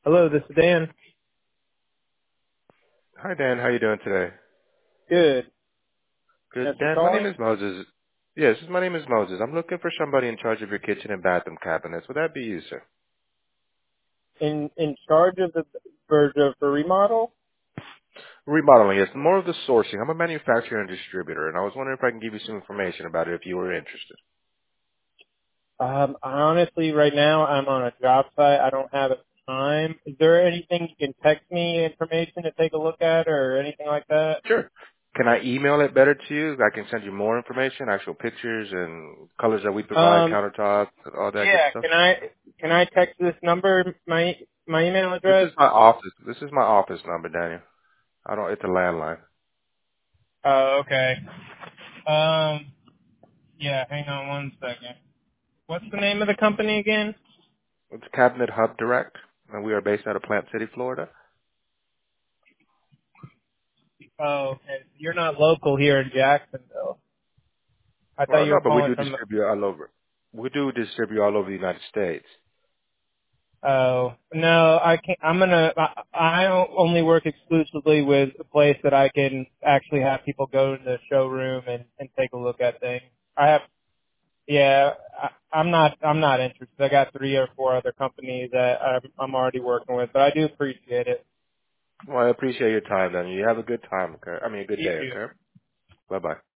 Hello, this is Dan. Hi, Dan. How you doing today? Good. Good. Thanks for Dan, my name calling. is Moses. Yes, my name is Moses. I'm looking for somebody in charge of your kitchen and bathroom cabinets. Would that be you, sir? In charge of the for remodel. Remodeling, yes. More of the sourcing. I'm a manufacturer and distributor, and I was wondering if I can give you some information about it if you were interested. Honestly, right now I'm on a job site. I don't have time. Is there anything you can text me information to take a look at or anything like that? Sure. Can I email it better to you? I can send you more information, actual pictures and colors that we provide, Um, countertops, all that good yeah. stuff. Can I text this number my email This address? is my office. This is my office number, Daniel. I don't. It's a landline. Oh, okay. Yeah. Hang on one second. What's the name of the company again? It's Cabinet Hub Direct, and we are based out of Plant City, Florida. Oh, okay. You're not local here in Jacksonville. I thought Well, you no, were but we calling do from. distribute all over. We do distribute all over the United States. Oh no, I can't. I only work exclusively with a place that I can actually have people go to the showroom and take a look at things. I have. Yeah, I'm not interested. I got 3 or 4 other companies that I'm already working with, but I do appreciate it. Well, I appreciate your time, then. You have a good time, okay? I mean, a good You day, too. okay? Bye-bye.